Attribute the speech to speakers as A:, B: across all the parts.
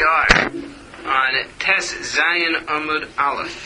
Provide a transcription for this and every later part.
A: are on Tes Zayin Amud Aleph,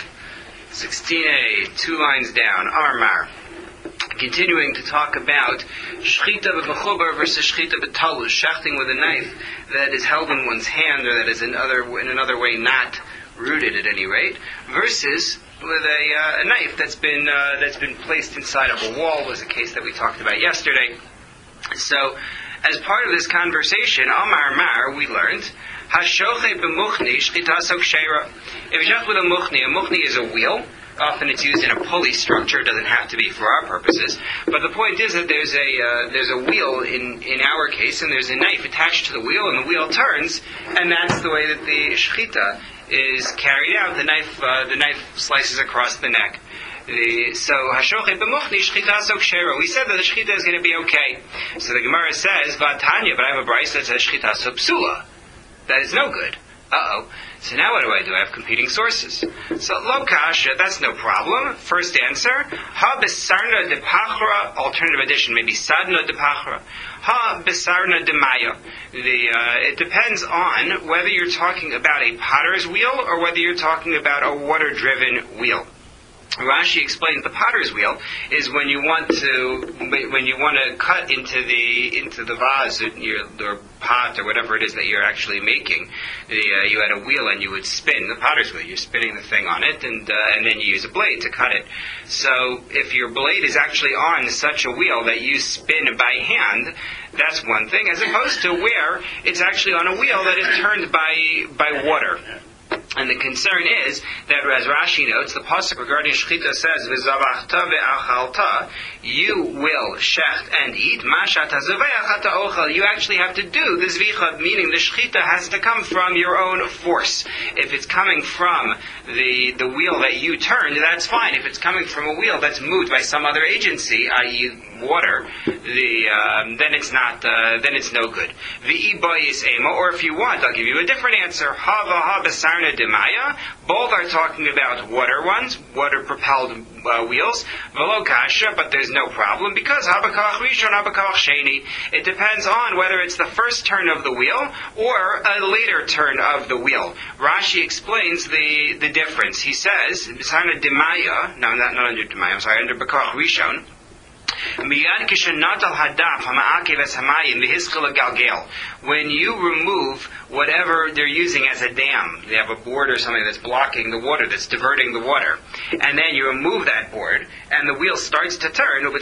A: 16a, 2 lines down, Amar. Continuing to talk about Shechita b'mechubar versus Shechita b'talus, shechting with a knife that is held in one's hand, or that is in another way not rooted at any rate, versus with a knife that's been placed inside of a wall, was a case that we talked about yesterday. So, as part of this conversation, Amar Mar, we learned, Hashoche b'muchni shchita sok sheira. If you shech with a muchni is a wheel. Often it's used in a pulley structure. It doesn't have to be for our purposes. But the point is that there's a wheel in our case, and there's a knife attached to the wheel, and the wheel turns, and that's the way that the shchita is carried out. The knife slices across the neck. So Hashoche b'muchni shchita sok sheira. We said that the shchita is going to be okay. So the Gemara says, Vatanya, but I have a brayso that says shchita sok psula. That is no good. So now what do? I have competing sources. So lo kasha, that's no problem. First answer, ha besarna de pachra, alternative addition, maybe sadna de pachra. Ha besarna de maya. It depends on whether you're talking about a potter's wheel or whether you're talking about a water-driven wheel. Rashi explains the potter's wheel is when you want to cut into the vase or pot or whatever it is that you're actually making. You had a wheel and you would spin the potter's wheel. You're spinning the thing on it, and then you use a blade to cut it. So if your blade is actually on such a wheel that you spin by hand, that's one thing, as opposed to where it's actually on a wheel that is turned by water. And the concern is that, as Rashi notes, the pasuk regarding shechita says, "V'zavachta ve'achalta," you will shecht and eat. Mashat hazaveach hata ochal. You actually have to do the zvicha, meaning the shechita has to come from your own force. If it's coming from the wheel that you turned, that's fine. If it's coming from a wheel that's moved by some other agency, i.e., water, then it's not. Then it's no good. V'ibayis ema, or if you want, I'll give you a different answer. Hava ha besarna demaya. Both are talking about water-propelled wheels. V'lo kasha, but there's no problem because habakach rishon, habakach sheni. It depends on whether it's the first turn of the wheel or a later turn of the wheel. Rashi explains the difference. He says besarna demaya. No, not under demaya. I'm sorry, under bakach rishon. When you remove whatever they're using as a dam, they have a board or something that's blocking the water, that's diverting the water, and then you remove that board, and the wheel starts to turn, at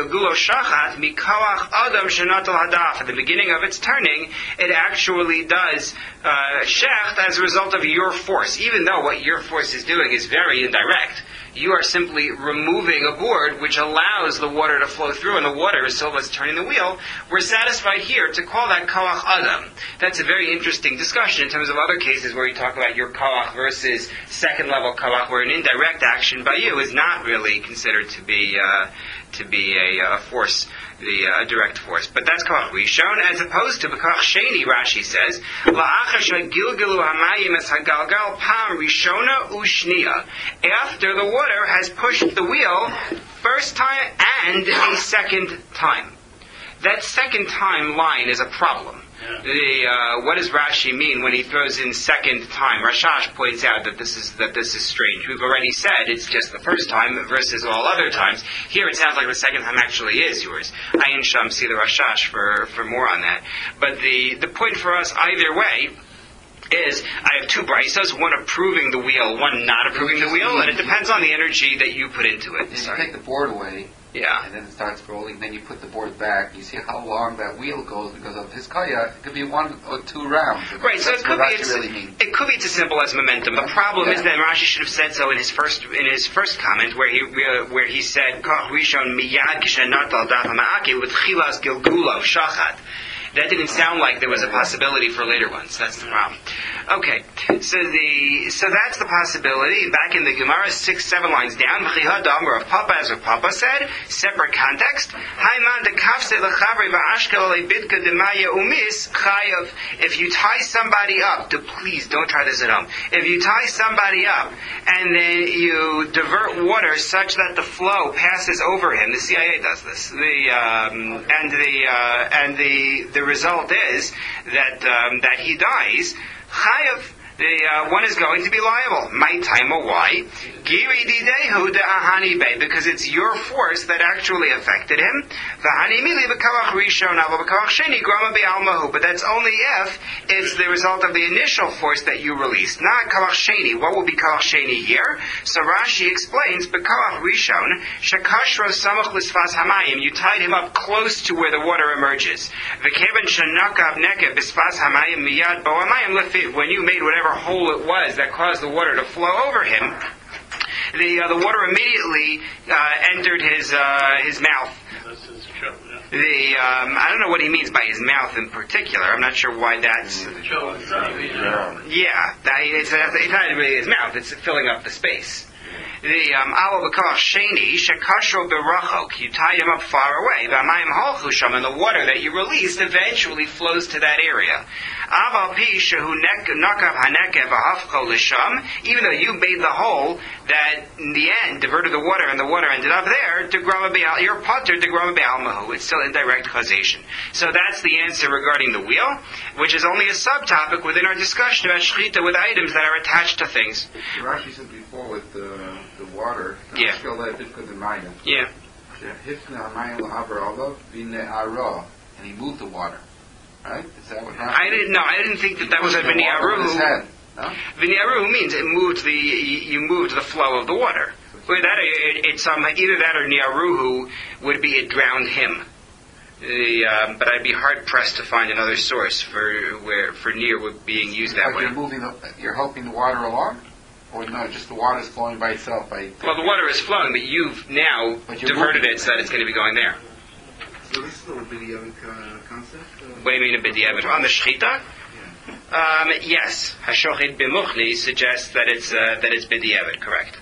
A: the beginning of its turning, it actually does shecht as a result of your force, even though what your force is doing is very indirect. You are simply removing a board which allows the water to flow through, and the water is still what's turning the wheel. We're satisfied here to call that koach adam. That's a very interesting discussion in terms of other cases where you talk about your koach versus second level koach, where an indirect action by you is not really considered to be a force, a direct force. But that's koach rishon, as opposed to koach sheni. Rashi says, gilgilu hamayim es hagalgal pam rishona ushnia. After the water has pushed the wheel first time and a second time. That second time line is a problem. What does Rashi mean when he throws in second time? Rashash points out that this is strange. We've already said it's just the first time versus all other times. Here it sounds like the second time actually is yours. Ayin Sham, see the Rashash for more on that. But the point for us either way is I have two braisos, one approving the wheel, one not approving the wheel, and it depends on the energy that you put into it.
B: If you take the board away, and then it starts rolling, then you put the board back, you see how long that wheel goes because of his kaya. It could be 1 or 2 rounds.
A: Right, so it could be it's as simple as momentum. The problem is that Rashi should have said so in his first comment where he said Koch Rishon miyad kishanat al daf ha'ma'aki with chilas gilgulo shachat. That didn't sound like there was a possibility for later ones. That's the problem. Okay, so that's the possibility. Back in the Gemara, 6-7 lines down, of Papa, as Rav Papa said, separate context. If you tie somebody up, please don't try this at home. If you tie somebody up and then you divert water such that the flow passes over him, the CIA does this. The result is that he dies. Chayav. One is going to be liable. My time or why? Because it's your force that actually affected him. But that's only if it's the result of the initial force that you released, not kalach sheni. What will be kalach sheni here? So Rashi explains, b'kalach rishon shekashra samach l'sfas hamayim. You tied him up close to where the water emerges. V'kevan shenakav nekev b'sfas hamayim miyad bo hamayim lefiv. When you made whatever hole it was that caused the water to flow over him, the water immediately entered his mouth. I don't know what he means by his mouth in particular. I'm not sure why that's. Yeah, it's not really his mouth. It's filling up the space. The sheni shekashro berachok. You tie him up far away. V'amayim holchu sham, and the water that you released eventually flows to that area. Aval pi shehu nakav hanekev v'hafcho l'sham. Even though you made the hole that in the end diverted the water, and the water ended up there, your potter degrama be'almahu. It's still indirect causation. So that's the answer regarding the wheel, which is only a subtopic within our discussion about shechita with items that are attached to things.
B: Rashi said before with the water.
A: Yeah. Yeah.
B: And he moved the water. Right? Is that what happened?
A: I didn't think that was a v'ni'aruhu.
B: No?
A: V'ni'aruhu means you moved the flow of the water. Either that or ni'aruhu would be it drowned him. But I'd be hard pressed to find another source for near being used that way.
B: You're helping the water along? Or no, just the water is flowing by itself?
A: Well, the water is flowing, but you've now diverted it so that it's going to be going there.
C: So this is a b'diavad concept?
A: What do you mean a b'diavad? On the shechita? Yeah. Yes. Hashochid b'muchni suggests that it's b'diavad, correct.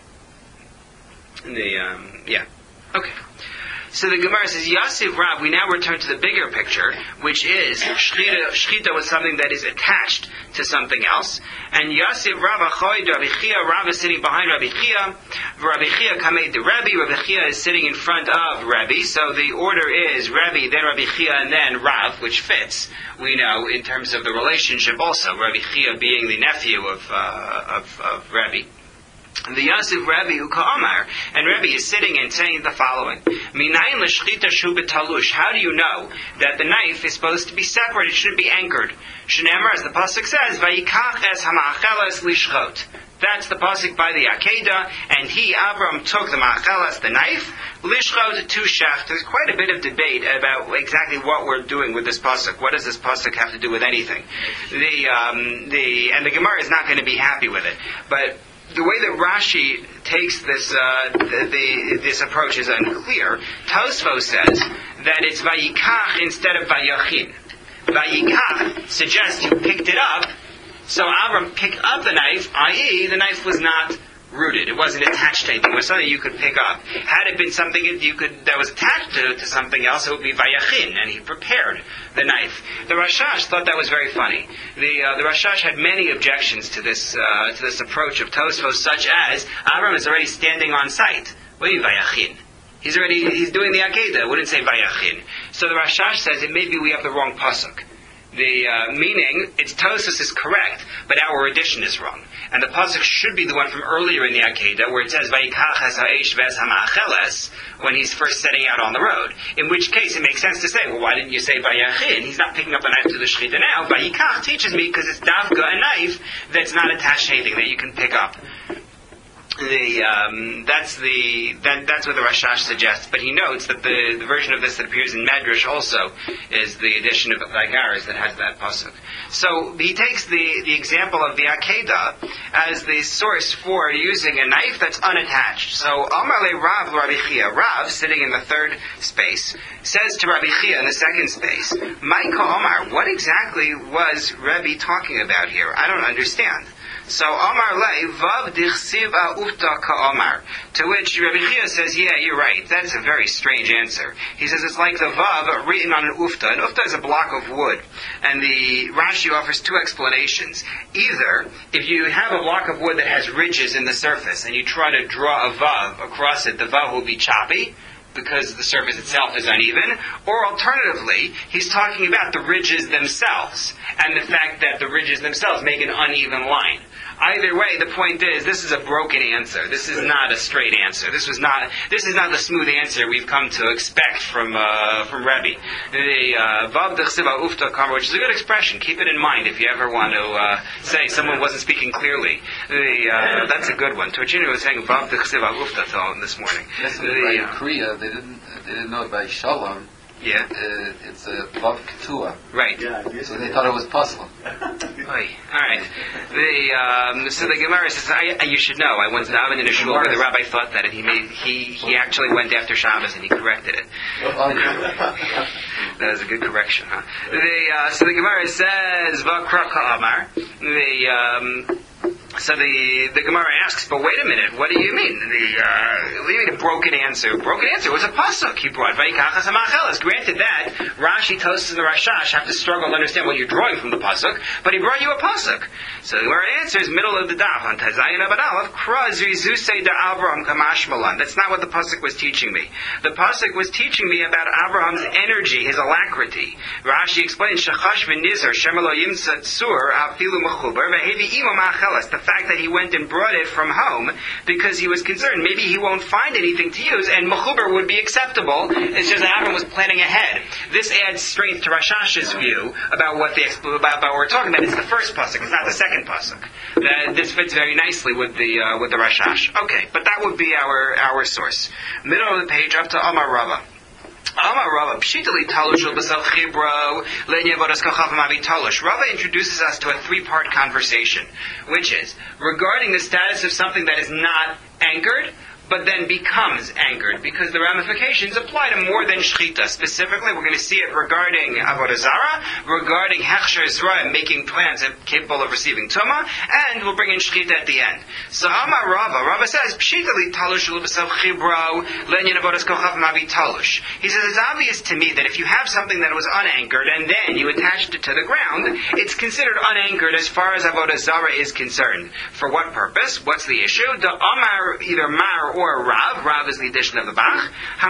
A: Yeah. Okay. So the Gemara says, Yasiv Rav, we now return to the bigger picture, which is shechita was something that is attached to something else. And Yasiv Rav Achoid Rabbi Chia, Rav is sitting behind Rabbi Chia. Rabbi Chia kamed the Rabbi. Rabbi Chia is sitting in front of Rabbi. So the order is Rabbi, then Rabbi Chia, and then Rav, which fits. We know in terms of the relationship also. Rabbi Chia being the nephew of Rabbi. The Yasiv Rabbi Uka'amar, and Rabbi is sitting and saying the following: Minayin l'shchita shu b'talush. How do you know that the knife is supposed to be separate? It shouldn't be anchored. Shneimar, as the pasuk says, Vayikach es hama'acheles lishchot. That's the pasuk by the Akedah, and Avram, took the ma'acheles, the knife, lishchot to shech. There's quite a bit of debate about exactly what we're doing with this pasuk. What does this pasuk have to do with anything? And the Gemara is not going to be happy with it, but the way that Rashi takes this this approach is unclear. Tosfos says that it's vayikach instead of vayachin. Vayikach suggests you picked it up, so Avram picked up the knife, i.e. the knife was not rooted. It wasn't attached to anything. It was something you could pick up. Had it been something that was attached to something else, it would be vayachin, and he prepared the knife. The Rashash thought that was very funny. The Rashash had many objections to this approach of Tosfos, such as Avram is already standing on site. What do you mean vayachin? He's doing the Akedah. It wouldn't say vayachin. So the Rashash says that maybe we have the wrong pasuk. Meaning, Tosfos is correct, but our addition is wrong. And the pasuk should be the one from earlier in the Akedah, where it says, Vayikach es ha'esh v'es ha'ma'acheles, when he's first setting out on the road. In which case, it makes sense to say, well, why didn't you say Vayachin? He's not picking up the knife to the shechita now. Vayikach teaches me, because it's davka, a knife that's not attached to anything, that you can pick up. That's what the Rashash suggests, but he notes that the version of this that appears in Medrash also is the edition of Vaygaris that has that pasuk. So he takes the example of the Akedah as the source for using a knife that's unattached. So Amar le Rav Rabbi Chia, Rav sitting in the third space, says to Rabbi Chia in the second space, Maika Omar, what exactly was Rabbi talking about here? I don't understand. So Omar lei vav dichsiva ufta ka Omar. To which Rabbi Chia says, yeah, you're right. That's a very strange answer. He says it's like the vav written on an ufta. An ufta is a block of wood. And the Rashi offers two explanations. Either, if you have a block of wood that has ridges in the surface, and you try to draw a vav across it, the vav will be choppy. because the surface itself is uneven, or alternatively, he's talking about the ridges themselves, and the fact that the ridges themselves make an uneven line. Either way, the point is, this is a broken answer. This is not a straight answer. This is not the smooth answer we've come to expect from Rebbe. The Vav Dechsiva Ufta Kamar, which is a good expression. Keep it in mind if you ever want to say someone wasn't speaking clearly. That's a good one. Torchino was saying Vav Dechsiva Ufta this morning.
B: Yes, in Korea, they didn't know it by Shalom.
A: Yeah.
B: It's a Vav Ketua.
A: Right.
C: Yeah,
B: so they thought it was possible.
A: Alright. So the Gemara says, you should know, I once davened in a shul where the rabbi thought that, and he actually went after Shabbos and he corrected it. That was a good correction, huh? So the Gemara says, Vakra Ka'amar. So the Gemara asks, but wait a minute, what do you mean? What do you mean a broken answer? Broken answer was a pasuk he brought. Vayikachas hamacheles. Granted that Rashi, Tosfos, and the Rashash have to struggle to understand what you're drawing from the pasuk, but he brought you a pasuk. So the Gemara answers, middle of the daf on Tazayin Abad Aleph, Krazri Zusei da Avraham Kamash Malan. That's not what the pasuk was teaching me. The pasuk was teaching me about Abraham's energy, his alacrity. Rashi explains, Shachash v'nizar Shemelo Yimsa Tzur Afilu Mechuber Vehevi Imo Macheles. The fact that he went and brought it from home because he was concerned maybe he won't find anything to use and mechuber would be acceptable. It's just that Avram was planning ahead. This adds strength to Rashash's view about what we're talking about. It's the first pasuk, it's not the second pasuk. This fits very nicely with the Rashash. Okay, but that would be our source. Middle of the page up to Amar Rava. Rava introduces us to a three-part conversation, which is regarding the status of something that is not anchored, but then becomes anchored, because the ramifications apply to more than shchita. Specifically, we're going to see it regarding avodah zarah, regarding hechsher zrah, making plants capable of receiving tumah, and we'll bring in shchita at the end. So Amar Rava says, Pshitali talush l'b'sav chibro lenyan avodas kochav mavi talush. He says, it's obvious to me that if you have something that was unanchored and then you attached it to the ground, it's considered unanchored as far as avodah zarah is concerned. For what purpose? What's the issue? The Amar, either Mar or Rav. Rav is the addition of the Bach.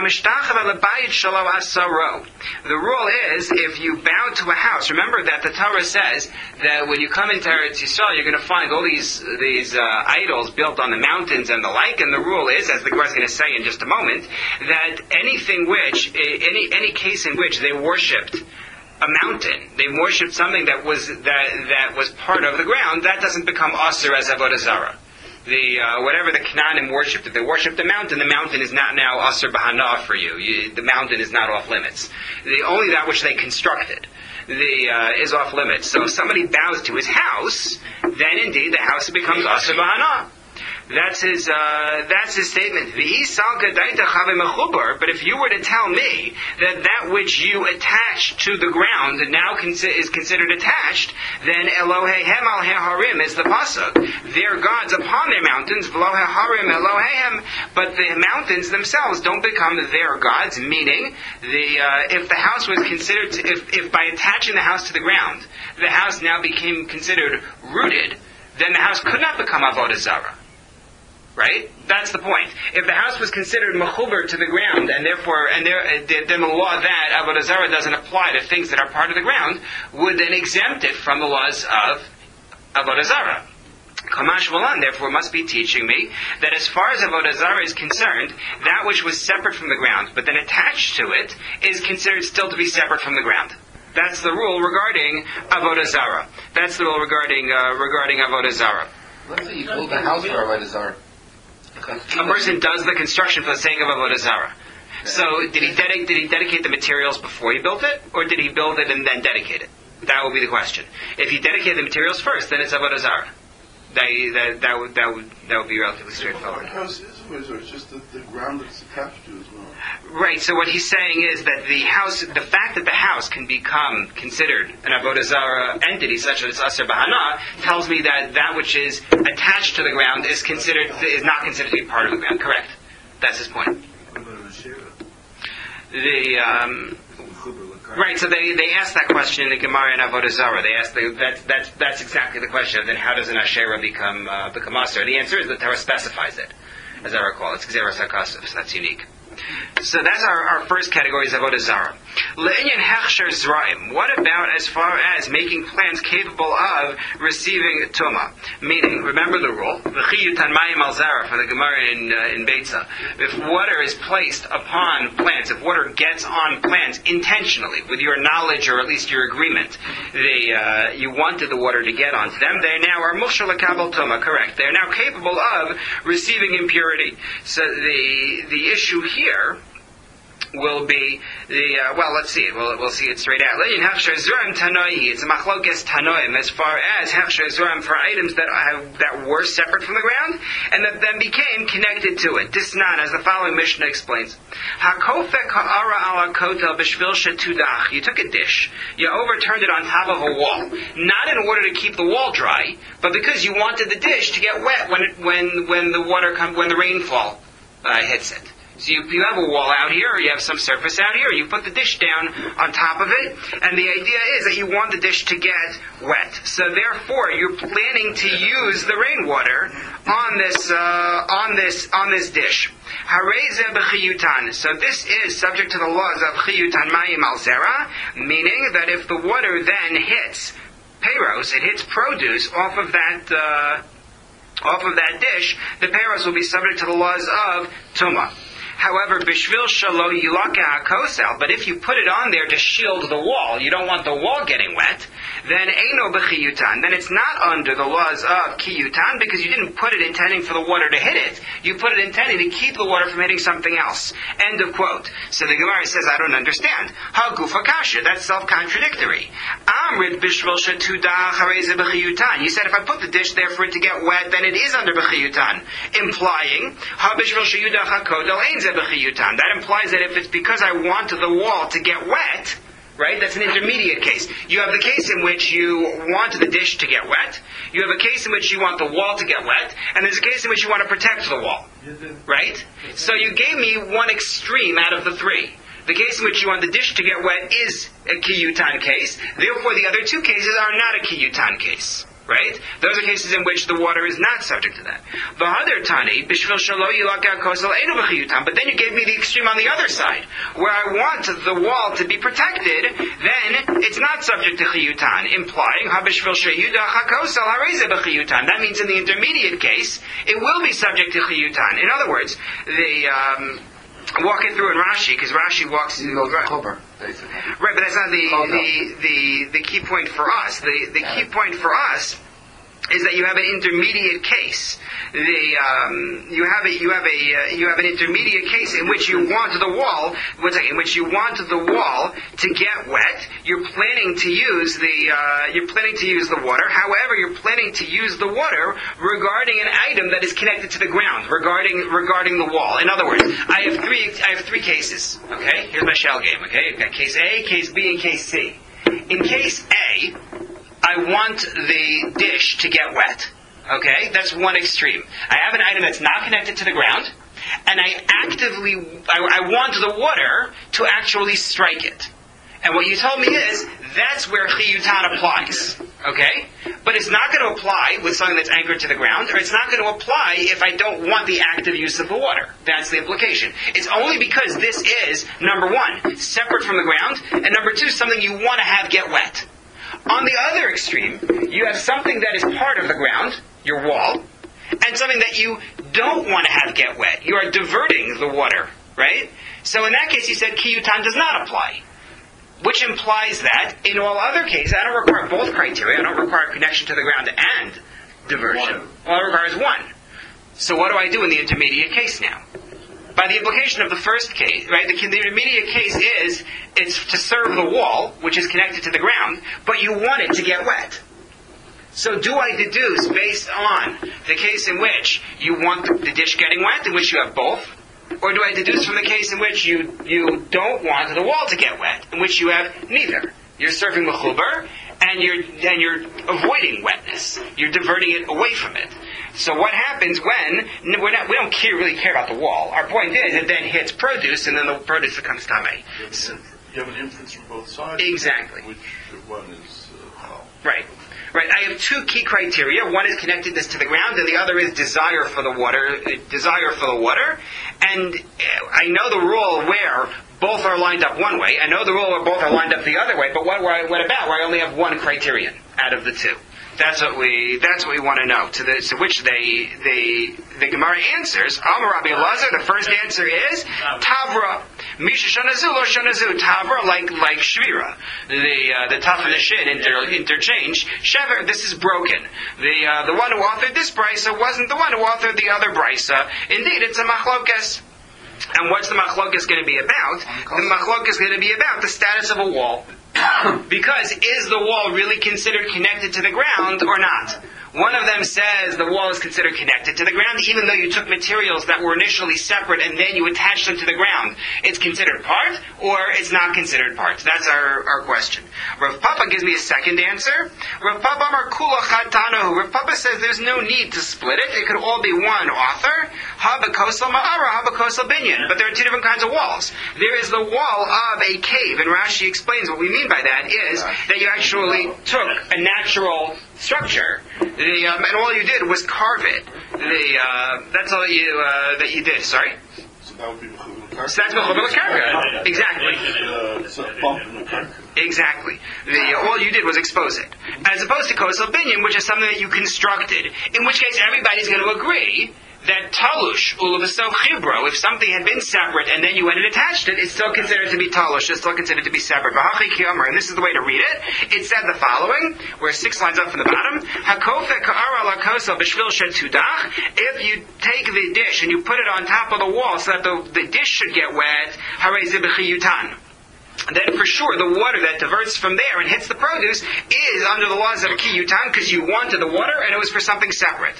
A: The rule is, if you bow to a house, remember that the Torah says that when you come into Eretz Yisrael, you're going to find all these idols built on the mountains and the like, and the rule is, as the Gemara is going to say in just a moment, that any case in which they worshipped a mountain, they worshipped something that was part of the ground, that doesn't become asur as avodah zarah. Whatever the Canaanim worshipped, if they worshipped the mountain is not now asur b'hana for you. The mountain is not off limits. Only that which they constructed is off limits. So if somebody bows to his house, then indeed the house becomes asur b'hana. That's his statement. But if you were to tell me that which you attach to the ground now is considered attached, then Eloheihem al harim is the pasuk. Their gods upon their mountains, v'lo harim Eloheihem, but the mountains themselves don't become their gods. Meaning, if the house was considered, if by attaching the house to the ground, the house now became considered rooted, then the house could not become avodah zarah. Right? That's the point. If the house was considered mechuber to the ground, and therefore, then the law that avodah zarah doesn't apply to things that are part of the ground, would then exempt it from the laws of avodah zarah. Kamash Malan, therefore, must be teaching me that as far as avodah zarah is concerned, that which was separate from the ground, but then attached to it, is considered still to be separate from the ground. That's the rule regarding avodah zarah. That's the rule regarding avodah zarah.
B: Let's say you build a house for avodah zarah.
A: A person does the construction for the sake of avodah zarah. So did he dedicate the materials before he built it, or did he build it and then dedicate it? That will be the question. If he dedicated the materials first, then it's avodah zarah. That would be relatively straightforward.
C: The house is or it's just the ground that it's attached to as well.
A: Right. So what he's saying is that the fact that the house can become considered an avodah zarah entity, such as asur b'hana, tells me that which is attached to the ground is not considered to be part of the ground. Correct. That's his point. Right, so they asked that question in the Gemara in Avodah Zarah. They asked that's exactly the question. Then how does an Asherah become asur? The answer is that Torah specifies it, as I recall. It's Xeros HaKasuf, so that's unique. So that's our first category, is Avodah Zarah. Le'inyan hechsher zraim. What about as far as making plants capable of receiving tuma? Meaning, remember the rule, v'chiyutan mayim al zarah from the Gemara in Beitza. If water is placed upon plants, if water gets on plants intentionally, with your knowledge or at least your agreement, you wanted the water to get onto them, they now are mushal l'kabel tuma. Correct. They are now capable of receiving impurity. So the issue here will be let's see it. We'll see it straight out. It's a machlokes tanoim as far as hechsher zoram for items that were separate from the ground and that then became connected to it. Disnan, as the following Mishnah explains. Hakofek ha'ara ala kotel b'shvil shetudach. You took a dish, you overturned it on top of a wall, not in order to keep the wall dry, but because you wanted the dish to get wet when the rainfall hits it. So you have a wall out here, or you have some surface out here, you put the dish down on top of it, and the idea is that you want the dish to get wet. So therefore, you're planning to use the rainwater on this dish. Harezeh b'chiyutan. So this is subject to the laws of chiyutan mayim al zera, meaning that if the water then hits peiros, it hits produce off of that dish, the peiros will be subject to the laws of tumah. However, bishvil shalo yilaka hakosel, but if you put it on there to shield the wall, you don't want the wall getting wet, then eino b'chiyutan. Then it's not under the laws of kiyutan because you didn't put it intending for the water to hit it. You put it intending to keep the water from hitting something else. End of quote. So the Gemara says, I don't understand. Hagufa kasha, that's self-contradictory. Amrid bishvil shetudach hareze b'chiyutan. You said if I put the dish there for it to get wet, then it is under b'chiyutan. Implying, ha bishvil sheyudach hakodel ein. That implies that if it's because I want the wall to get wet, right, that's an intermediate case. You have the case in which you want the dish to get wet, you have a case in which you want the wall to get wet, and there's a case in which you want to protect the wall, right? So you gave me one extreme out of the three. The case in which you want the dish to get wet is a kiyutan case, therefore the other two cases are not a kiyutan case. Right? Those are cases in which the water is not subject to that. But then you gave me the extreme on the other side, where I want the wall to be protected, then it's not subject to chiyutan, implying that means in the intermediate case, it will be subject to chiyutan. In other words, walk it through in Rashi, because Rashi walks through
B: Chober, basically.
A: Right, but that's not the key point for us. The key point for us is that you have an intermediate case. You have an intermediate case in which you want the wall. To get wet. You're planning to use the water. However, you're planning to use the water regarding an item that is connected to the ground, regarding the wall. In other words, I have three cases. Okay, here's my shell game. Okay, you've got case A, case B, and case C. In case A, I want the dish to get wet. Okay, that's one extreme. I have an item that's not connected to the ground, and I want the water to actually strike it. And what you told me is, that's where chiyutan applies. Okay? But it's not going to apply with something that's anchored to the ground, or it's not going to apply if I don't want the active use of the water. That's the implication. It's only because this is, number one, separate from the ground, and number two, something you want to have get wet. On the other extreme, you have something that is part of the ground, your wall, and something that you don't want to have get wet. You are diverting the water, right? So in that case, you said kiyutan does not apply. Which implies that, in all other cases, I don't require both criteria. I don't require connection to the ground and diversion. All it requires one. So what do I do in the intermediate case now? By the implication of the first case, right, the intermediate case is, it's to serve the wall, which is connected to the ground, but you want it to get wet. So do I deduce based on the case in which you want the dish getting wet, in which you have both? Or do I deduce from the case in which you don't want the wall to get wet, in which you have neither? You're serving mechubar, and you're avoiding wetness. You're diverting it away from it. So what happens when we don't really care about the wall? Our point is it then hits produce, and then the produce becomes tamei.
C: You have an inference from both sides.
A: Exactly.
C: Which one is how?
A: Right. Right, I have two key criteria. One is connectedness to the ground, and the other is desire for the water. And I know the rule where both are lined up one way. I know the rule where both are lined up the other way. But what about where I only have one criterion out of the two? That's what we want to know. To which the Gemara answers. Amar Rabbi Elazar. The first answer is Tavra. Misha shanazu lo shanazu. Tavra like shvira. The taf and the shin interchange. Shever. This is broken. The one who authored this brisa wasn't the one who authored the other brisa. Indeed, it's a machlokes. And what's the machlokes going to be about? The machlokes is going to be about the status of a wall. Because is the wall really considered connected to the ground or not? One of them says the wall is considered connected to the ground, even though you took materials that were initially separate and then you attached them to the ground. It's considered part, or it's not considered part. That's our question. Rav Papa gives me a second answer. Rav Papa Amar Kula Chatanahu. Rav Papa says there's no need to split it. It could all be one author. Habakosal Ma'ara, Habakosal Binyan. But there are two different kinds of walls. There is the wall of a cave, and Rashi explains what we mean by that is that you actually took a natural structure, and all you did was carve it. That's all that you did. Sorry.
C: So that would be Mechuber.
A: So that's Mechuber Karka. Exactly.
C: It's a bump in the karka.
A: Exactly. All you did was expose it, as opposed to Kosel Binyan, which is something that you constructed. In which case, everybody's going to agree that talush ulavasov chibro, if something had been separate and then you went and attached it, it's still considered to be talush. It's still considered to be separate. And this is the way to read it. It said the following, where 6 lines up from the bottom. If you take the dish and you put it on top of the wall so that the dish should get wet, then for sure the water that diverts from there and hits the produce is under the laws of kiyutan because you wanted the water and it was for something separate.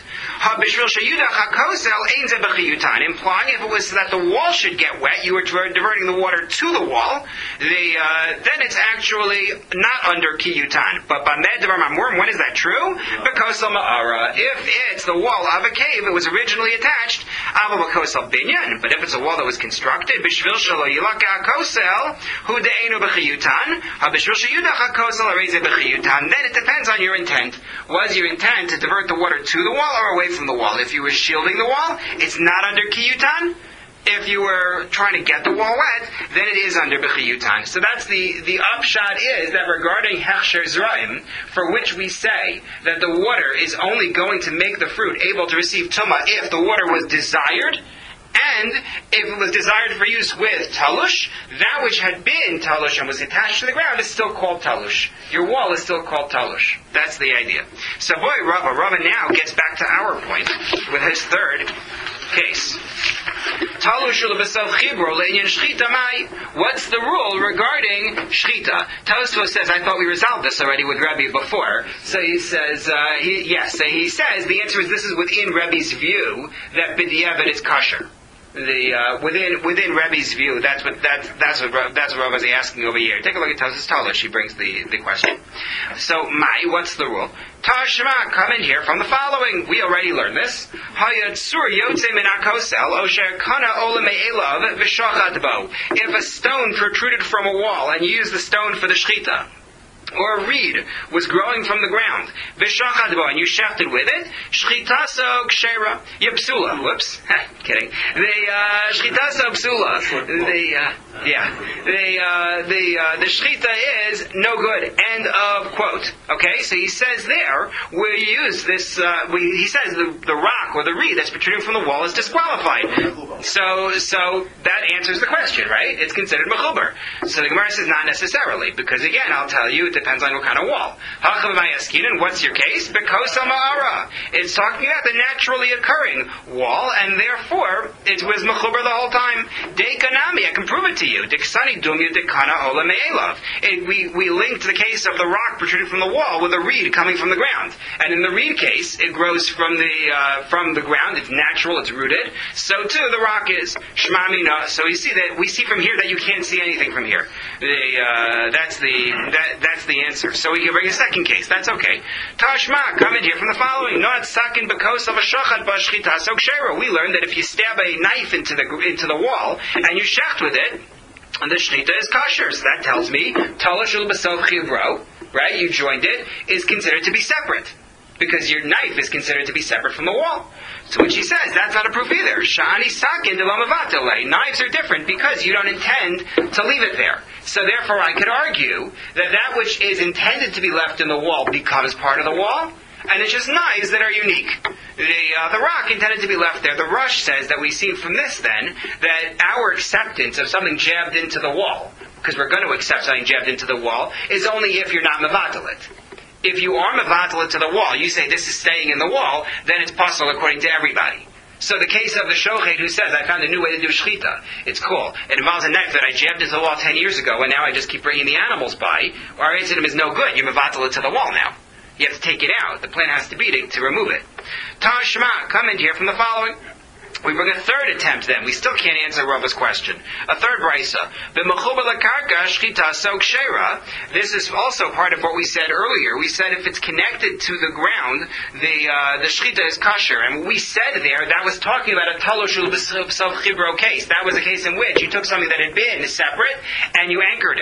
A: Implying if it was so that the wall should get wet, you were diverting the water to the wall, then it's actually not under kiyutan. But when is that true? Because if it's the wall of a cave, it was originally attached, but if it's a wall that was constructed, then it depends on your intent. Was your intent to divert the water to the wall or away from the wall? If you were shielding the wall, it's not under kiyutan. If you were trying to get the wall wet, then it is under b'chiyutan. So that's the upshot is that regarding hechsher zraim, for which we say that the water is only going to make the fruit able to receive tumah if the water was desired. And if it was desired for use with talush, that which had been talush and was attached to the ground is still called talush. Your wall is still called talush. That's the idea. So Rava now gets back to our point with his third case. What's the rule regarding shchita? Tosfos says, I thought we resolved this already with Rebbe before. So he says, yes. So he says the answer is this is within Rebbe's view that b'diavad is kosher. Within Rebbe's view, that's what Rav is asking over here. Take a look at Tosfos Talush. She brings the question. So, what's the rule? Tashma, come in here from the following. We already learned this. If a stone protruded from a wall and you use the stone for the shchita, or a reed was growing from the ground, and you shechted with it, shchitaso kshera yipsula. Whoops, kidding. Shchitaso psula. The shchita is no good. End of quote. Okay, so he says there, we use this, he says the rock or the reed that's protruding from the wall is disqualified. So that answers the question, right? It's considered mechuber. So the Gemara says not necessarily, because again, I'll tell you, it depends on what kind of wall. What's your case? Because it's talking about the naturally occurring wall, and therefore it was mechuber the whole time. Dekanami, I can prove it to you. Diksani dumya dekana ola me'elav. We linked the case of the rock protruding from the wall with a reed coming from the ground, and in the reed case, it grows from the ground. It's natural. It's rooted. So too, the rock is shmamina. So we see from here that you can't see anything from here. That's the answer. So we can bring a second case. That's okay. Tashma, come in here from the following. Not sakin bekos of a shachat b'shchita so kshera. We learned that if you stab a knife into the wall and you shecht with it, the shchita is kosher. So that tells me talush ul b'sov chivro. right? You joined it, is considered to be separate. Because your knife is considered to be separate from the wall. So when she says, that's not a proof either. Sha'ani sakin de lo mevatale. Knives are different because you don't intend to leave it there. So therefore I could argue that which is intended to be left in the wall becomes part of the wall, and it's just knives that are unique. The rock intended to be left there. The Rush says that we see from this then, that our acceptance of something jabbed into the wall, because we're going to accept something jabbed into the wall, is only if you're not mevatalit. If you are mevatalit to the wall, you say this is staying in the wall, then it's possible according to everybody. So the case of the shochet who says, I found a new way to do shchita. It's cool. It involves a knife that I jabbed into the wall 10 years ago, and now I just keep bringing the animals by. Our answer to him is no good. You're mevatalit to the wall now. You have to take it out. The plan has to be to remove it. Tashma, comment here from the following. We bring a third attempt then. We still can't answer Rava's question. A third brisa. This is also part of what we said earlier. We said if it's connected to the ground, the shchita is kosher. And what we said there, that was talking about a taloshul b'sav chibro case. That was a case in which you took something that had been separate and you anchored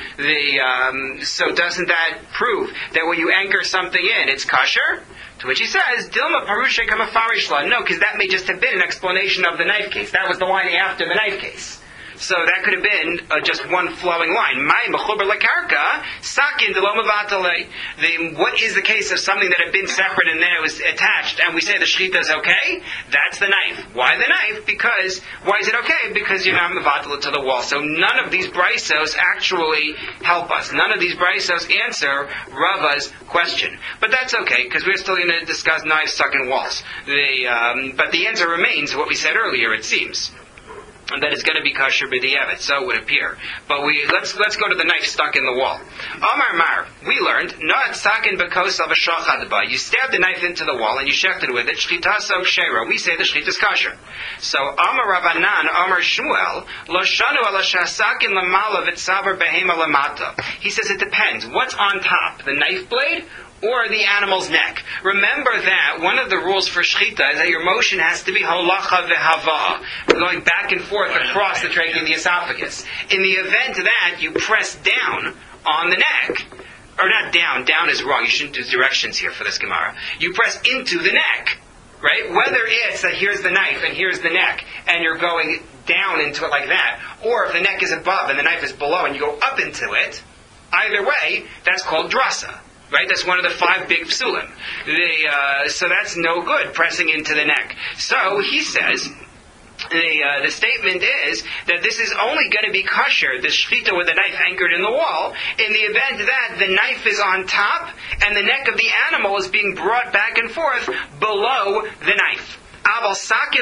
A: it. So doesn't that prove that when you anchor something in, it's kosher? To which he says, Dilma Parusha Kamafarish. No, because that may just have been an explanation of the knife case. That was the line after the knife case. So that could have been just one flowing line. My mechuber lakarka sakin de lo mevatale. What is the case of something that had been separate and then it was attached, and we say the shchita is okay? That's the knife. Why the knife? Because why is it okay? Because you're not mevatale to the wall. So none of these brisos actually help us. None of these brisos answer Rava's question. But that's okay because we're still going to discuss knives stuck in walls. But the answer remains what we said earlier. It seems. And that it's going to be kosher b'di'evet, so it would appear. But let's go to the knife stuck in the wall. Amar Mar, we learned, not sakin b'kos of a shachad ba. You stab the knife into the wall and you shechted with it, shchita so shera. We say the shchita is kosher. So Amar Ravanan, Amar Shmuel, lo shanu ala shasakin lamala v'tzavar behema lamata. He says it depends. What's on top, the knife blade or the animal's neck? Remember that one of the rules for shchita is that your motion has to be halacha v'hava, going back and forth across the trachea and the esophagus. In the event that you press down on the neck, or not down is wrong, you shouldn't do directions here for this Gemara. You press into the neck, right? Whether it's that here's the knife and here's the neck, and you're going down into it like that, or if the neck is above and the knife is below and you go up into it, either way, that's called drasa. Right, that's one of the 5 big psulim. So that's no good, pressing into the neck. So he says, the statement is that this is only going to be kosher, the shchita with the knife anchored in the wall, in the event that the knife is on top and the neck of the animal is being brought back and forth below the knife. But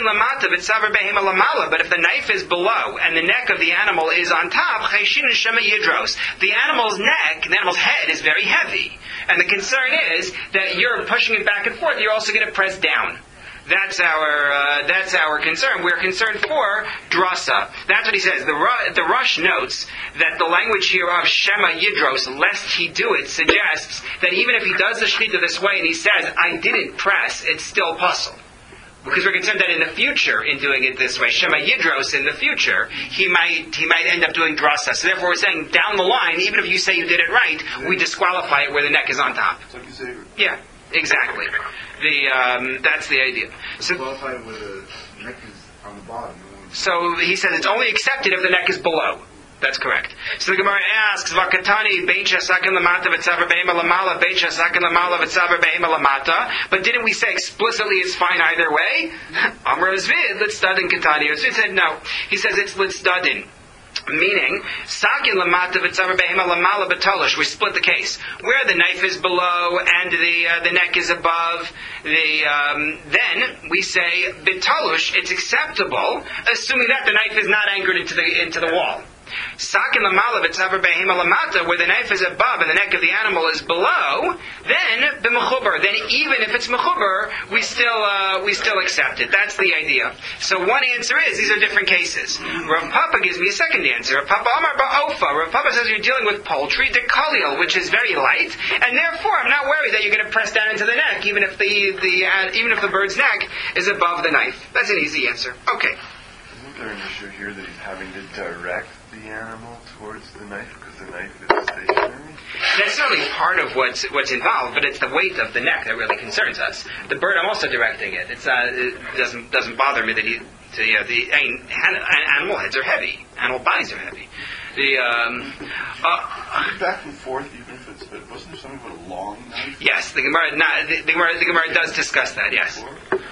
A: if the knife is below and the neck of the animal is on top, the animal's neck, the animal's head is very heavy. And the concern is that you're pushing it back and forth, you're also going to press down. That's our concern. We're concerned for drasa. That's what he says. The Rush notes that the language here of Shema Yidros, lest he do it, suggests that even if he does the shchita this way and he says, I didn't press, it's still puzzle. Because we're concerned that in the future, in doing it this way, Shema Yidros, in the future, he might end up doing drasa. So therefore we're saying, down the line, even if you say you did it right, we disqualify it where the neck is on top.
C: It's like you say.
A: Yeah, exactly. That's the idea. So,
D: qualify it where the neck is on the bottom.
A: So he says it's only accepted if the neck is below. That's correct. So the Gemara asks, Vakatani bein shasakin lamata v'tzavar behema lamala, bein shasakin lamala v'tzavar behema lamata. But didn't we say explicitly it's fine either way? Amar Zvid, litzdadin katani. Zvid said no. He says it's litzdadin. Meaning, sakin lamata v'tzavar behema lamala b'talish. We split the case. Where the knife is below and the neck is above, then we say b'talush, it's acceptable, assuming that the knife is not anchored into the wall. Sakin lamala v'tzavar behema lamata, where the knife is above and the neck of the animal is below, then b'mechuber. Then even if it's mechuber, we still accept it. That's the idea. So one answer is these are different cases. Rav Papa gives me a second answer. Rav Papa Amar ba'ofa. Rav Papa says you're dealing with poultry, dekalil, which is very light, and therefore I'm not worried that you're going to press down into the neck, even if the bird's neck is above the knife. That's an easy answer. Okay.
E: Isn't there an issue here that he's having to direct the animal towards the knife because the knife is stationary?
A: That's certainly part of what's involved, but it's the weight of the neck that really concerns us. The bird, I'm also directing it. It doesn't bother me that animal heads are heavy. Animal bodies are heavy.
C: Back and forth, even if it's, wasn't there something with a long knife?
A: Yes, the Gemara does discuss that. Yes,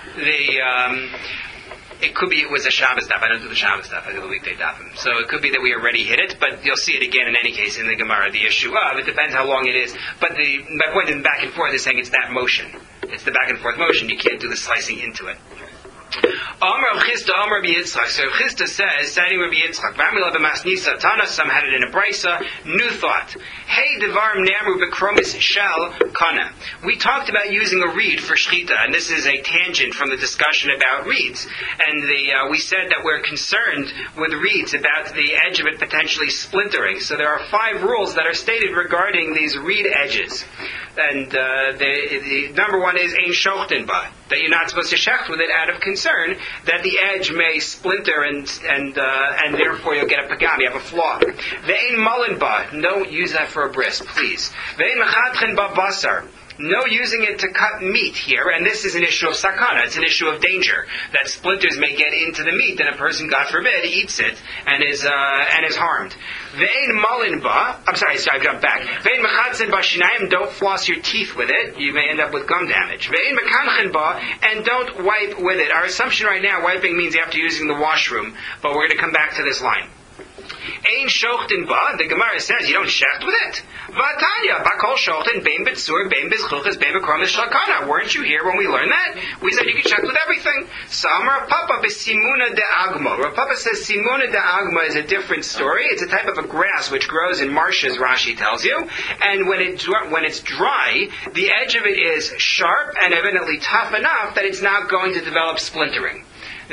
A: it could be it was a Shabbos daf. I don't do the Shabbos daf. I do the weekday dafim. So it could be that we already hit it, but you'll see it again in any case in the Gemara. The issue of it depends how long it is. But my point in back and forth is saying it's that motion. It's the back and forth motion. You can't do the slicing into it. Amar Rav Chisda, Amar Rabbi Yitzchak. So Rav Chisda says, citing Rabbi Yitzchak, V'amila b'masnisa Tana, some had it in a brisa, new thought. Hey, devarim ne'amru b'kromis shel kana. We talked about using a reed for shchita, and this is a tangent from the discussion about reeds. And we said that we're concerned with reeds about the edge of it potentially splintering. So there are 5 rules that are stated regarding these reed edges. And the number 1 is ein shochten ba, that you're not supposed to shecht with it out of concern that the edge may splinter and therefore you'll get a pagam, you have a flaw. Ve'ein malin ba, don't use that for a bris, please. Ve'ein mechatchen ba basar. No using it to cut meat here, and this is an issue of sakana, it's an issue of danger, that splinters may get into the meat, and a person, God forbid, eats it, and is harmed. Ve'ein malin ba, I jumped back. Ve'ein mechatzen ba shinayim, don't floss your teeth with it, you may end up with gum damage. Ve'ein mekanchen ba, and don't wipe with it. Our assumption right now, wiping means after using the washroom, but we're going to come back to this line. Ein shochten ba, the Gemara says you don't shecht with it. Vatanya, bakol shochten, bein b'tzur, bein b'zchuches, bein b'kromis shalkana. Weren't you here when we learned that? We said you can shecht with everything. So Amar Papa b'simuna de agma. Rav Papa says simuna de agma is a different story. It's a type of a grass which grows in marshes, Rashi tells you. And when it's dry, the edge of it is sharp and evidently tough enough that it's not going to develop splintering.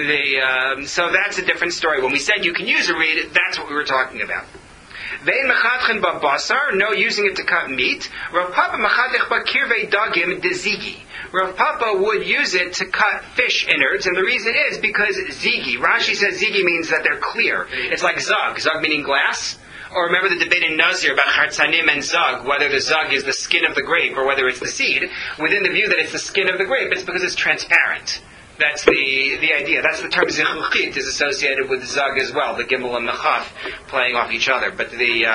A: So that's a different story. When we said you can use a reed, that's what we were talking about. Ve'en mechatchen ba basar, no using it to cut meat. Rav Papa mechatech ba kirvei dagim de zigi. Rav Papa would use it to cut fish innards, and the reason is because zigi. Rashi says zigi means that they're clear. It's like zug. Zug meaning glass. Or remember the debate in Nazir about chartzanim and zug, whether the zug is the skin of the grape or whether it's the seed. Within the view that it's the skin of the grape, it's because it's transparent. That's the idea. That's the term zichuchit is associated with zug as well, the gimel and the chaf playing off each other. But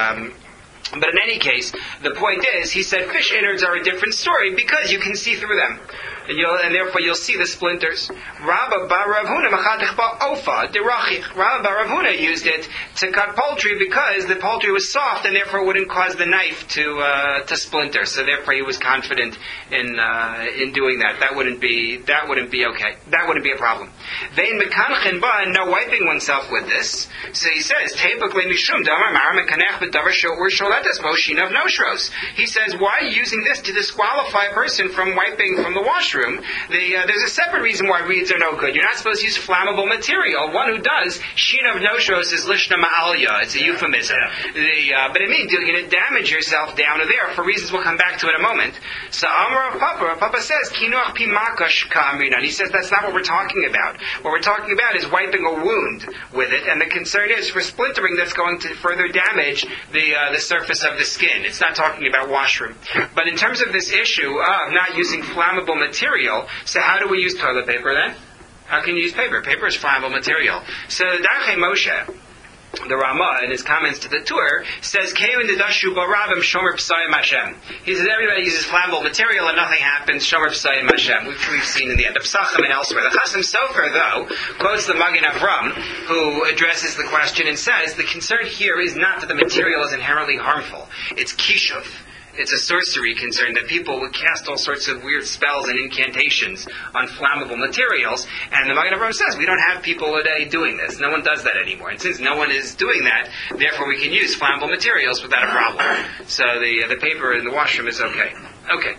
A: in any case, the point is, he said fish innards are a different story because you can see through them. And therefore you'll see the splinters. Rabba bar Rav Huna machatech ba ofa derachich. Rabba bar Rav Huna used it to cut poultry because the poultry was soft and therefore wouldn't cause the knife to splinter. So therefore he was confident in doing that. That wouldn't be okay. That wouldn't be a problem. Vein mekanchen ba, no wiping oneself with this. So he says typically mishum damar mar mekanech b'davar shor sholetas moshinav noshros. He says why are you using this to disqualify a person from wiping from the washroom? There's a separate reason why reeds are no good. You're not supposed to use flammable material. One who does, shin of noshros is lishna ma'alya. It's a euphemism. But it means you're going to damage yourself down to there for reasons we'll come back to in a moment. So Amar Papa says, kinuach pimakash ka'amrina. And he says that's not what we're talking about. What we're talking about is wiping a wound with it, and the concern is for splintering that's going to further damage the surface of the skin. It's not talking about washroom. But in terms of this issue of not using flammable material, so how do we use toilet paper then? How can you use paper? Paper is flammable material. So Darchei Moshe, the Rama, in his comments to the Tur, says, Kein dedashu baravim shomer p'sayim Hashem. He says everybody uses flammable material and nothing happens, shomer p'sayim Hashem. We've seen in the end of Psachim and elsewhere. The Chasam Sofer, though, quotes the Magen Avram, who addresses the question and says, the concern here is not that the material is inherently harmful. It's kishuv. It's a sorcery concern that people would cast all sorts of weird spells and incantations on flammable materials. And the Magen Avram says we don't have people today doing this. No one does that anymore. And since no one is doing that, therefore we can use flammable materials without a problem. So the paper in the washroom is okay. Okay.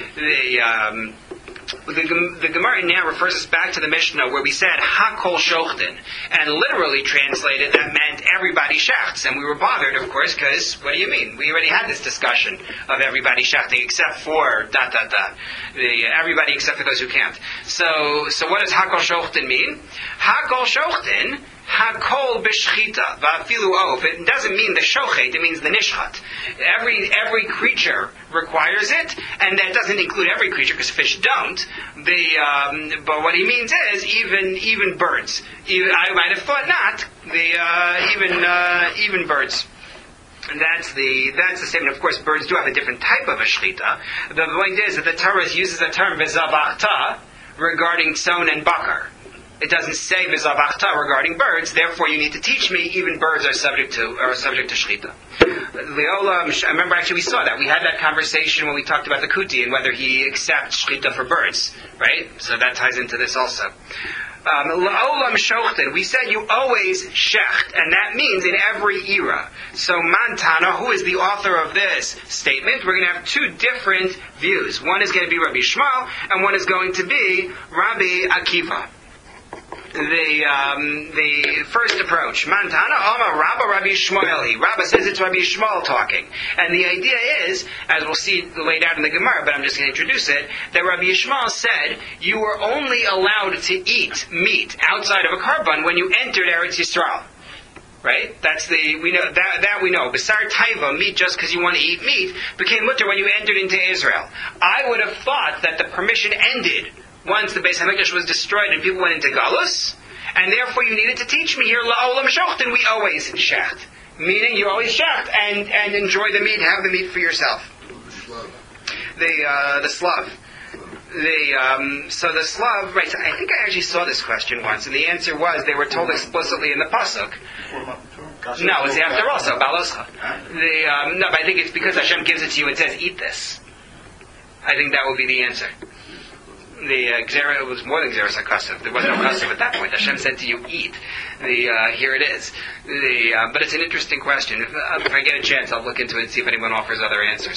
A: The Gemara now refers us back to the Mishnah where we said Hakol Shochten, and literally translated that meant everybody shechts, and we were bothered, of course, because what do you mean? We already had this discussion of everybody shechting except for everybody except for those who can't. So what does Hakol Shochten mean? Hakol Shochten Hakol b'shchita va'afilu of. It doesn't mean the shochet, it means the nishchat. Every creature requires it, and that doesn't include every creature because fish don't. But what he means is even birds. I might have thought not. Even birds. And that's the statement. Of course, birds do have a different type of a shchita. The point is that the Torah uses the term v'zabachta regarding tzon and bakar. It doesn't say v'zabachta regarding birds. Therefore, you need to teach me even birds are subject to shchita. I remember actually we saw that. We had that conversation when we talked about the kuti and whether he accepts shchita for birds, right? So that ties into this also. La'olam shochten. We said you always shecht, and that means in every era. So Mantana, who is the author of this statement, we're going to have two different views. One is going to be Rabbi Shmuel, and one is going to be Rabbi Akiva. The first approach, Mantana Oma Rabba Rabbi Shmueli. Rabba says it's Rabbi Shmuel talking, and the idea is, as we'll see laid out in the Gemara, but I'm just going to introduce it, that Rabbi Shmuel said you were only allowed to eat meat outside of a karban when you entered Eretz Yisrael. Right? We know. Basar taiva, meat just because you want to eat meat, became mutter when you entered into Israel. I would have thought that the permission ended once the Beis Hamikdash was destroyed and people went into Galus, and therefore you needed to teach me here, la'olam shochten, we always shecht. Meaning you always shecht and enjoy the meat, have the meat for yourself. The slav. So the slav, right, so I think I actually saw this question once, and the answer was they were told explicitly in the pasuk. No, it's after also, baloscha. No, but I think it's because Hashem gives it to you and says, eat this. I think that will be the answer. The Xera was more than Xeris HaKasav. There was no Kasav at that point. Hashem said to you, eat. Here it is. But it's an interesting question. If I get a chance, I'll look into it and see if anyone offers other answers.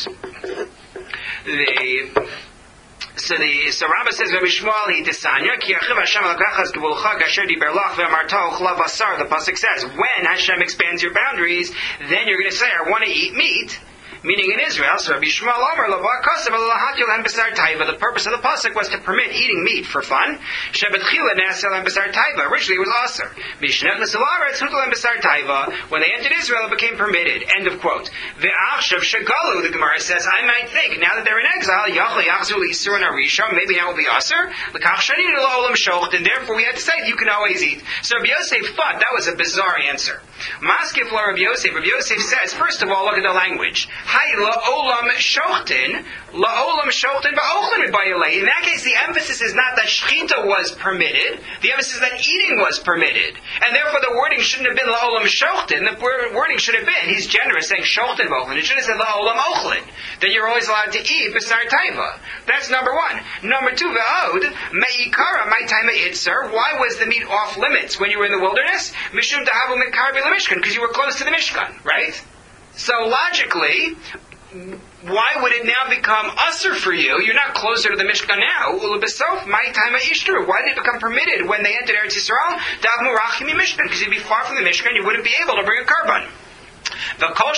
A: So Rabbah says, Rabbi Shmuel, he tisanya, ki achiv Hashem alakachas gevulcha gasher diber lach ve'amarto chlav asar. The pasuk says, when Hashem expands your boundaries, then you're going to say, I want to eat meat. Meaning in Israel, so Rabbi Shmuel Omer Lavah Kasav Alahatil and Basar Taiva. The purpose of the pasuk was to permit eating meat for fun. Shebatchila Nasel and Basar Taiva. Originally it was aser. Mishneh Nesalaretz Hutal and Basar Taiva. When they entered Israel, it became permitted. End of quote. Ve'achshav Shagalu. The Gemara says, I might think now that they're in exile, Yachli Yachzul Yisur and Arisha. Maybe now it will be aser. L'kach Shani L'olam Shocht. And therefore we had to say you can always eat. So Rabbi Yosef thought that was a bizarre answer. Maskif La Rabbi Yosef. Rabbi Yosef says, first of all, look at the language. Hai la'olam shochten ba'ochlin b'bayalei. In that case, the emphasis is not that shchita was permitted. The emphasis is that eating was permitted. And therefore, the wording shouldn't have been la'olam shochten. The wording should have been, he's generous, saying shochten ba'ochlin. It should have said la'olam ochlin. That you're always allowed to eat b'sar taiva. That's number one. Number two, ve'od, me'ikara, my time itzer. Why was the meat off limits when you were in the wilderness? Mishum dahavu mikar b'lemishkan. Because you were close to the Mishkan, right? So logically, why would it now become usher for you? You're not closer to the Mishkan now. My time at Ishtar. Why did it become permitted when they entered Eretz Yisrael? Because you'd be far from the Mishkan, you wouldn't be able to bring a karban. Well, now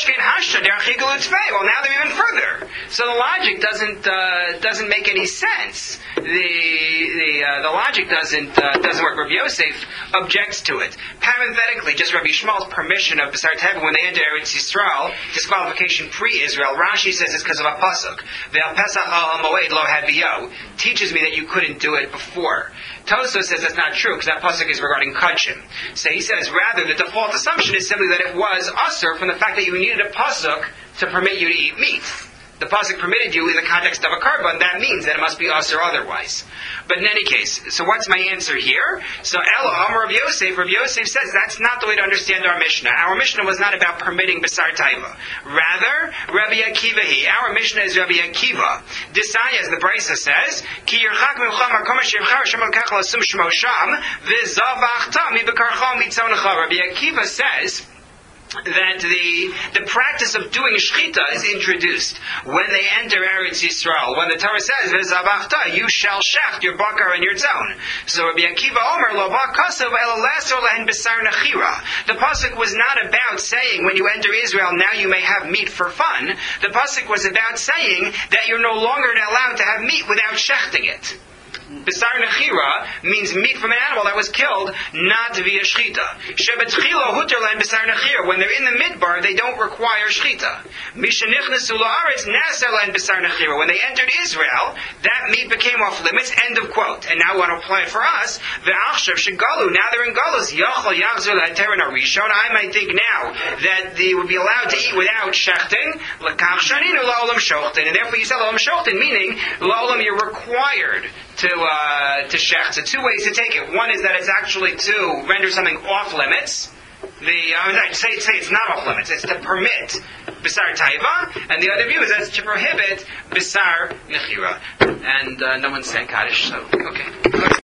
A: they're even further. So the logic doesn't make any sense. The logic doesn't work. Rabbi Yosef objects to it. Parenthetically, just Rabbi Shmuel's permission of B'sar Teva when they entered Eretz Yisrael, disqualification pre-Israel. Rashi says it's because of a pasuk. Ve'al Pesach al Moed lo havio teaches me that you couldn't do it before. Toso says that's not true because that pasuk is regarding kachim. So he says rather the default assumption is simply that it was usher from the fact that you needed a pasuk to permit you to eat meat. The pasuk permitted you in the context of a karban. That means that it must be usher otherwise. But in any case, so what's my answer here? So Ella, Amar Rav Yosef says that's not the way to understand our Mishnah. Our Mishnah was not about permitting Basar Taiva. Rather, Rabbi Akiva our Mishnah is Rabbi Akiva. Disanya, as the Brisa says, Ki yirchak mimcha makom asher yivchar Hashem elokech lasum shmo sham, v'zavachta mi b'karcha mitzonecha. Rabbi Akiva says that the practice of doing shchita is introduced when they enter Eretz Yisrael. When the Torah says, "V'zavachta," you shall shecht your bakar and your tzon. So Rabbi Akiva Omer lo bakasav el leser lehen b'sar nachira. The pasuk was not about saying when you enter Israel now you may have meat for fun. The pasuk was about saying that you're no longer allowed to have meat without shechting it. Bisar nechira means meat from an animal that was killed, not via shchita. Shebetchila huter lahem bisar nechira. When they're in the midbar, they don't require shchita. Mishanichnesu la'aretz naser lahem bisar nechira. When they entered Israel, that meat became off limits. End of quote. And now I want to apply it for us. Ve'achshav shegalu. Now they're in galus. Yachol yachzor la'terin arishon. I might think now that they would be allowed to eat without shechting. L'kach shaninu la'olam shochtin. And therefore you say la'olam shochtin, meaning la'olam you're required to shecht. So two ways to take it. One is that it's actually to render something off limits. Say it's not off limits. It's to permit bisar taiva, and the other view is that it's to prohibit bisar nechira. And no one's saying kaddish, so okay.